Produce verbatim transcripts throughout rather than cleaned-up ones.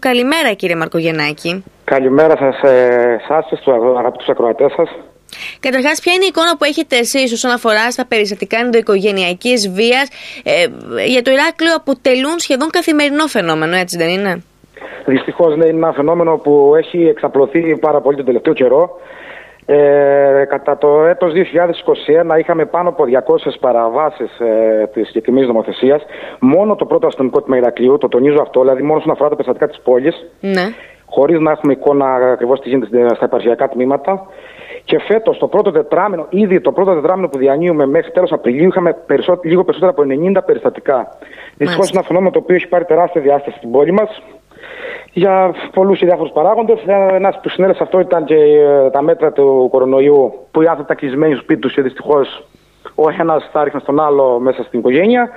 Καλημέρα, κύριε Μαρκογεννάκη. Καλημέρα σας, εσάς και στους αγαπητούς ακροατές σας. Καταρχάς, ποια είναι η εικόνα που έχετε εσείς όσον αφορά στα περιστατικά ενδοοικογενειακής βίας? Ε, για το Ηράκλειο αποτελούν σχεδόν καθημερινό φαινόμενο, έτσι δεν είναι? Δυστυχώς, ναι, είναι ένα φαινόμενο που έχει εξαπλωθεί πάρα πολύ τον τελευταίο καιρό. Ε, κατά το έτος δύο χιλιάδες είκοσι ένα είχαμε πάνω από διακόσιες παραβάσεις ε, της συγκεκριμένης νομοθεσίας. Μόνο το πρώτο αστυνομικό τμήμα Ηρακλείου, το τονίζω αυτό, δηλαδή μόνο όσον αφορά τα περιστατικά της πόλης, ναι. Χωρίς να έχουμε εικόνα ακριβώς τι γίνεται στα επαρχιακά τμήματα. Και φέτος, το πρώτο τετράμινο, ήδη το πρώτο τετράμινο που διανύουμε μέχρι τέλος Απριλίου, είχαμε περισσό, λίγο περισσότερα από ενενήντα περιστατικά. Δυστυχώς είναι ένα φαινόμενο το οποίο έχει πάρει τεράστια διάσταση στην πόλη μας για πολλούς και διάφορους παράγοντες. Ένας που συνέλεξε αυτό ήταν και τα μέτρα του κορονοϊού, που οι άνθρωποι ήταν κλεισμένοι στο σπίτι τους και δυστυχώς ο ένας θα ρίχνει στον άλλο μέσα στην οικογένεια.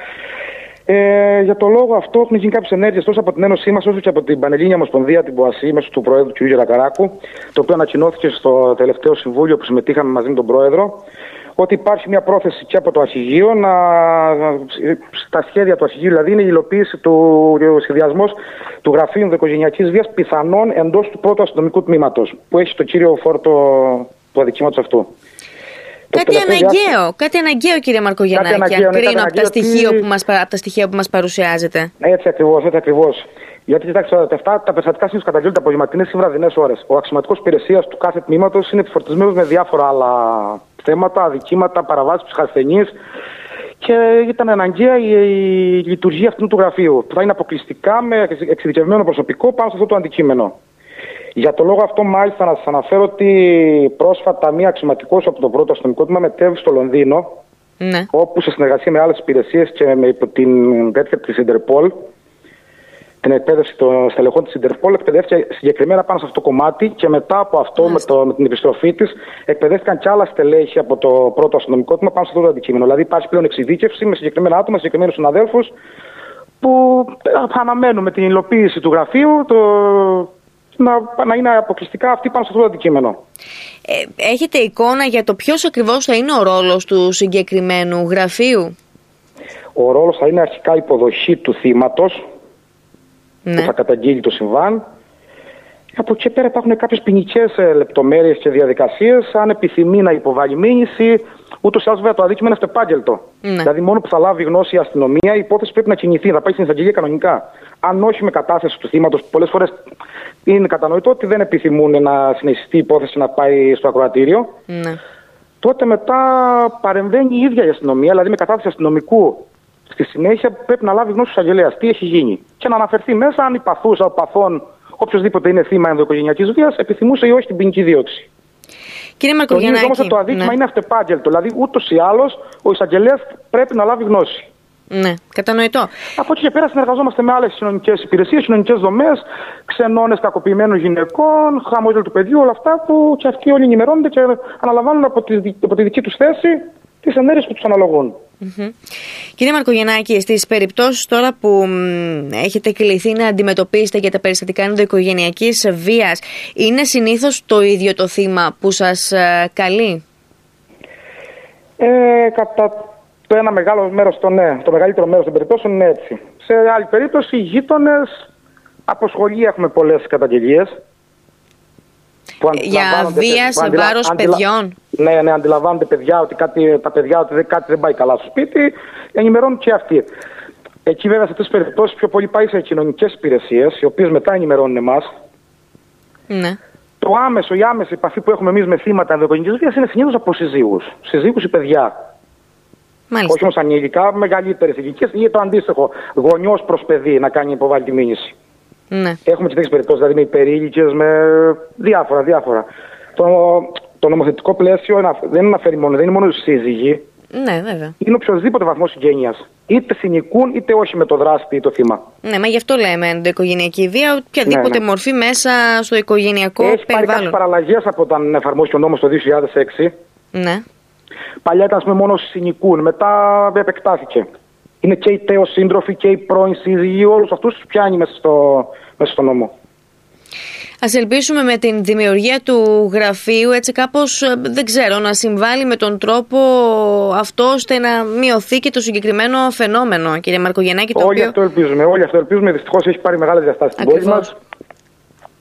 Ε, για τον λόγο αυτό έχουν γίνει κάποιες ενέργειες τόσο από την Ένωσή μας όσο και από την Πανελλήνια Ομοσπονδία, την ΠΟΑΣΥ, μέσω του Προέδρου κ. Γερακαράκου, το οποίο ανακοινώθηκε στο τελευταίο συμβούλιο που συμμετείχαμε μαζί με τον Πρόεδρο, ότι υπάρχει μια πρόθεση και από το Αρχηγείο, να, στα σχέδια του Αρχηγείου δηλαδή, είναι η υλοποίηση του σχεδιασμός του Γραφείου Ενδοοικογενειακής Βίας πιθανόν εντός του πρώτου αστυνομικού τμήματος, που έχει το κύριο φόρτο του αδικήματος αυτού. Κάτι αναγκαίο, διάστημα... κάτι αναγκαίο, κύριε Μαρκογεννάκη, αν κρίνω ναι, από, τα στοιχεία που μας, από τα στοιχεία που μας παρουσιάζετε. Έτσι ακριβώς, έτσι ακριβώς. Γιατί κοιτάξτε, αυτά τα περιστατικά συνήθως καταγγέλλονται απογευματινές ή βραδινές ώρες. Ο αξιωματικός υπηρεσίας του κάθε τμήματος είναι επιφορτισμένος με διάφορα άλλα θέματα, αδικήματα, παραβάσεις ψυχασθενείς. Και ήταν αναγκαία η, η λειτουργία αυτού του γραφείου, που θα είναι αποκλειστικά με εξειδικευμένο προσωπικό πάνω σε αυτό το αντικείμενο. Για το λόγο αυτό, μάλιστα, να σας αναφέρω ότι πρόσφατα μία αξιωματικός από το πρώτο αστυνομικό τμήμα μετέβη στο Λονδίνο, ναι. Όπου σε συνεργασία με άλλες υπηρεσίες και με την τέτοια της Ιντερπολ, την εκπαίδευση των στελεχών της Ιντερπολ, εκπαιδεύτηκε συγκεκριμένα πάνω σε αυτό το κομμάτι και μετά από αυτό, με, το, με την επιστροφή της, εκπαιδεύτηκαν και άλλα στελέχη από το πρώτο αστυνομικό τμήμα πάνω σε αυτό το αντικείμενο. Δηλαδή, υπάρχει πλέον εξειδίκευση με συγκεκριμένα άτομα, συγκεκριμένους συναδέλφους, που αναμένουμε την υλοποίηση του γραφείου, το. Να, να είναι αποκλειστικά αυτή πάνω σε αυτό το αντικείμενο. Ε, έχετε εικόνα για το ποιος ακριβώς θα είναι ο ρόλος του συγκεκριμένου γραφείου? Ο ρόλος θα είναι αρχικά υποδοχή του θύματος, ναι. Που θα καταγγείλει το συμβάν. Από εκεί πέρα υπάρχουν κάποιες ποινικές λεπτομέρειες και διαδικασίες, αν επιθυμεί να υποβάλει μήνυση. Ούτως ή άλλως, βέβαια, το αδίκημα είναι αυτεπάγγελτο. Ναι. Δηλαδή, μόνο που θα λάβει γνώση η αστυνομία, η υπόθεση πρέπει να κινηθεί, θα πάει στην εισαγγελία κανονικά. Αν όχι με κατάθεση του θύματος, που πολλές φορές είναι κατανοητό ότι δεν επιθυμούν να συνεχιστεί η υπόθεση να πάει στο ακροατήριο, ναι. Τότε μετά παρεμβαίνει η ίδια η αστυνομία, δηλαδή με κατάθεση αστυνομικού. Στη συνέχεια πρέπει να λάβει γνώση του εισαγγελέας τι έχει γίνει και να αναφερθεί μέσα αν η παθούσα, ο παθών, οποιοδήποτε είναι θύμα ενδοοικογενειακής βίας, επιθυμούσε ή όχι την ποινική δίωξη. Κύριε Μαρκογεννάκη, όμως το αδίκημα ναι. είναι αυτεπάγγελτο. Δηλαδή, ούτως ή άλλως, ο εισαγγελέας πρέπει να λάβει γνώση. Ναι, κατανοητό. Από εκεί και πέρα συνεργαζόμαστε με άλλες κοινωνικές υπηρεσίες, κοινωνικές δομές, ξενώνες κακοποιημένων γυναικών, χαμόγελο του παιδιού, όλα αυτά που και αυτοί όλοι ενημερώνονται και αναλαμβάνουν από τη, από τη δική τους θέση τις ενέργειες που τους αναλογούν. Mm-hmm. Κύριε Μαρκογεννάκη, στις περιπτώσεις τώρα που μ, έχετε κληθεί να αντιμετωπίσετε για τα περιστατικά ενδοοικογενειακής βίας, είναι συνήθως το ίδιο το θύμα που σας ε, καλεί? Ε, κατά το ένα μεγάλο μέρος, το ναι, το μεγαλύτερο μέρος των περιπτώσεων είναι έτσι. Σε άλλη περίπτωση, οι γείτονες, από σχολεία έχουμε πολλές καταγγελίες. Για βία σε αντιλα... βάρος αντιλα... παιδιών. Ναι, ναι, αντιλαμβάνονται παιδιά ότι κάτι, τα παιδιά ότι κάτι δεν πάει καλά στο σπίτι, ενημερώνουν και αυτοί. Εκεί βέβαια σε αυτές τις περιπτώσεις πιο πολύ πάει σε κοινωνικές υπηρεσίες, οι οποίες μετά ενημερώνουν εμάς. Ναι. Το άμεσο, η άμεση επαφή που έχουμε εμείς με θύματα ενδοοικογενειακής βίας είναι συνήθως από συζύγους. Συζύγους ή παιδιά. Μάλιστα. Όχι όμως ανήλικα, μεγαλύτερες ηλικίες ή το αντίστοιχο, γονιός προς παιδί να κάνει υποβάλει τη μήνυση. Ναι. Έχουμε και τέτοιες περιπτώσεις, δηλαδή με υπερήλικες, με διάφορα, διάφορα. Το, το νομοθετικό πλαίσιο δεν αναφέρει μόνο, δεν είναι μόνο οι σύζυγοι. Ναι, βέβαια. Είναι οποιοδήποτε βαθμό συγγένειας. Είτε συνοικούν είτε όχι με το δράστη ή το θύμα. Ναι, μα γι' αυτό λέμε ενδοοικογενειακή βία, οποιαδήποτε ναι, ναι. μορφή μέσα στο οικογενειακό Έχει περιβάλλον. Έχει πάρει κάποιες παραλλαγές από όταν εφαρμόστηκε ο νόμος το δύο χιλιάδες έξι. Ναι. Παλιά ήταν πούμε, μόνο συνοικούν, μετά επεκτάθηκε. Είναι και οι τέος σύντροφοι και οι πρώην σύζυγοι, όλους αυτούς τους πιάνει μέσα στο, μέσα στο νόμο. Ας ελπίσουμε με την δημιουργία του γραφείου έτσι κάπως, δεν ξέρω, να συμβάλλει με τον τρόπο αυτό ώστε να μειωθεί και το συγκεκριμένο φαινόμενο, κύριε Μαρκογεννάκη. Το όλοι οποίο... αυτό ελπίζουμε, όλοι αυτό ελπίζουμε. Δυστυχώς έχει πάρει μεγάλες διαστάσεις στην πόλη μας.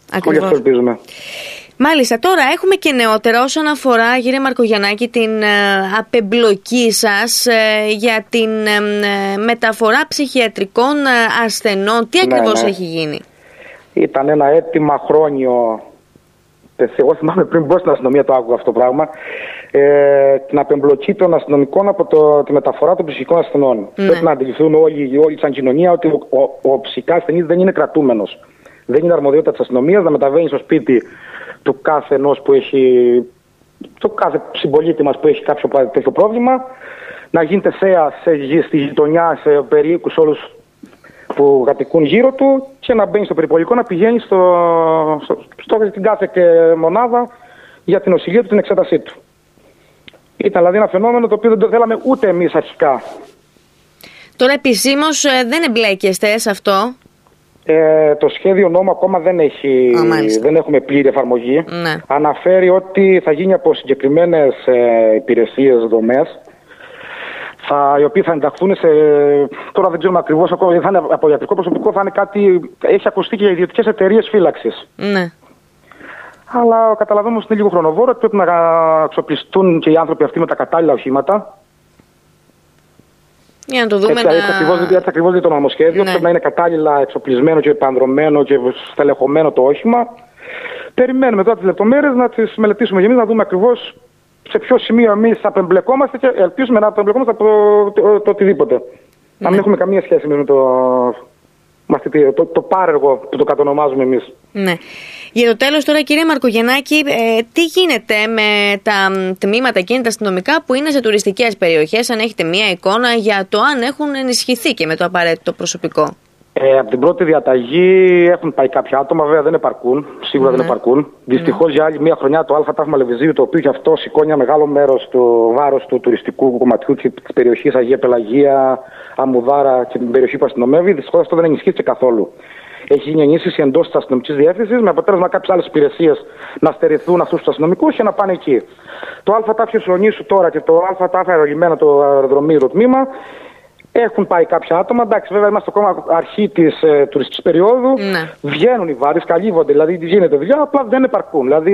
Όλοι αυτό ελπίζουμε. Μάλιστα, τώρα έχουμε και νεότερα όσον αφορά, κύριε Μαρκογιαννάκη, την ε, απεμπλοκή σας ε, για την ε, μεταφορά ψυχιατρικών ε, ασθενών. Τι ακριβώς ναι, ναι. έχει γίνει? Ήταν ένα αίτημα χρόνιο. Εγώ θυμάμαι πριν μπω στην αστυνομία το άκουγα αυτό το πράγμα. Ε, την απεμπλοκή των αστυνομικών από το, τη μεταφορά των ψυχικών ασθενών. Ναι. Πρέπει να αντιληφθούν όλοι, όλοι σαν κοινωνία ότι ο, ο, ο ψυχικά ασθενής δεν είναι κρατούμενος. Δεν είναι αρμοδιότητα της αστυνομίας να μεταβαίνει στο σπίτι του κάθε ενός που έχει, του κάθε συμπολίτη μας που έχει κάποιο τέτοιο πρόβλημα, να γίνεται θέα στη γειτονιά, σε περίοικους όλους που κατοικούν γύρω του και να μπαίνει στο περιπολικό, να πηγαίνει στο, στο, στο, στην κάθε μονάδα για την νοσηλεία του, την εξέτασή του. Ήταν δηλαδή ένα φαινόμενο το οποίο δεν το θέλαμε ούτε εμείς αρχικά. Τώρα επισήμως δεν εμπλέκεστε σε αυτό? Ε, το σχέδιο νόμου ακόμα δεν, έχει, oh, δεν έχουμε πλήρη εφαρμογή. Ναι. Αναφέρει ότι θα γίνει από συγκεκριμένες ε, υπηρεσίες, δομές, θα, οι οποίοι θα ενταχθούν σε. Τώρα δεν ξέρουμε ακριβώς ακόμα, θα είναι από ιατρικό προσωπικό, θα είναι κάτι. Έχει ακουστεί και για ιδιωτικές εταιρείες φύλαξης. Ναι. Αλλά καταλαβαίνουμε ότι είναι λίγο χρονοβόρο, ότι πρέπει να εξοπλιστούν και οι άνθρωποι αυτοί με τα κατάλληλα οχήματα. Για να το δούμε. Έτσι, να... έτσι ακριβώς, έτσι ακριβώς λέει το νομοσχέδιο. Ναι. Πρέπει να είναι κατάλληλα εξοπλισμένο και επανδρωμένο και στελεχωμένο το όχημα. Περιμένουμε τώρα τις λεπτομέρειες να τις μελετήσουμε και εμείς, να δούμε ακριβώς σε ποιο σημείο εμείς απεμπλεκόμαστε και ελπίζουμε να απεμπλεκόμαστε από το, το, το, το οτιδήποτε. Ναι. Να μην έχουμε καμία σχέση με το, το, το, το πάρεργο που το κατονομάζουμε εμείς. Ναι. Για το τέλος τώρα, κύριε Μαρκογιαννάκη, ε, τι γίνεται με τα τμήματα εκείνα τα αστυνομικά που είναι σε τουριστικές περιοχές, αν έχετε μία εικόνα για το αν έχουν ενισχυθεί και με το απαραίτητο προσωπικό? Ε, από την πρώτη διαταγή έχουν πάει κάποια άτομα, βέβαια δεν επαρκούν, σίγουρα ναι. δεν επαρκούν. Δυστυχώς ναι. για άλλη μία χρονιά το ΑΤ Μαλεβιζίου, το οποίο και αυτό σηκώνει ένα μεγάλο μέρος του βάρος του τουριστικού κομματιού της περιοχής Αγία Πελαγία, Αμμουδάρα και την περιοχή που αστυνομεύει, δυστυχώς αυτό δεν ενισχύθηκε καθόλου. Έχει γίνει ενίσχυση εντός της αστυνομικής διεύθυνσης, με αποτέλεσμα κάποιες άλλες υπηρεσίες να στερηθούν αυτούς τους αστυνομικούς και να πάνε εκεί. Το ΑΤ Χερσονήσου τώρα και το ΑΤ Αερολιμένα, το αεροδρομίο, το τμήμα, έχουν πάει κάποια άτομα. Εντάξει, βέβαια είμαστε ακόμα αρχή της ε, τουριστικής περίοδου. Ναι. Βγαίνουν οι βάρες, καλύβονται, δηλαδή γίνεται δουλειά, απλά δεν επαρκούν. Δηλαδή,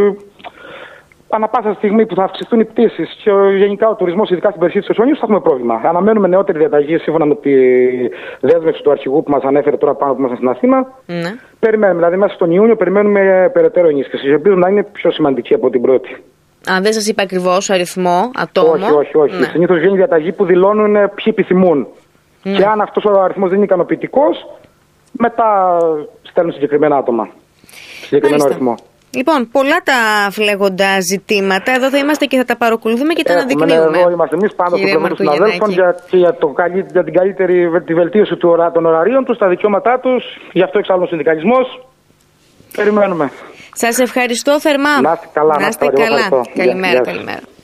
ανά πάσα στιγμή που θα αυξηθούν οι πτήσεις και γενικά ο τουρισμός, ειδικά στην περιοχή της Χερσονήσου, θα έχουμε πρόβλημα. Αναμένουμε νεότερη διαταγή σύμφωνα με τη δέσμευση του αρχηγού που μας ανέφερε τώρα πάνω που είμαστε στην Αθήνα. Ναι. Περιμένουμε, δηλαδή μέσα στον Ιούνιο περιμένουμε περαιτέρω ενίσχυση. Ελπίζω να είναι πιο σημαντική από την πρώτη. Αν δεν σας είπα ακριβώς αριθμό ατόμων. Όχι, όχι, όχι. Ναι. Συνήθως βγαίνει διαταγή που δηλώνουν ποιοι επιθυμούν. Ναι. Και αν αυτός ο αριθμός δεν είναι ικανοποιητικός, μετά στέλνουν συγκεκριμένα άτομα. Συγκεκριμένο αριθμό. Λοιπόν, πολλά τα φλέγοντα ζητήματα. Εδώ θα είμαστε και θα τα παρακολουθούμε και τα αναδεικνύουμε. Εδώ είμαστε εμείς πάνω στο πλευρό των συναδέλφων για, για, το, για την καλύτερη τη βελτίωση του, των ωραρίων τους, τα δικαιώματά τους. Γι' αυτό εξάλλου ο συνδικαλισμός. Περιμένουμε. Σας ευχαριστώ θερμά. Να είστε καλά. Να είστε καλά. Καλημέρα, καλημέρα.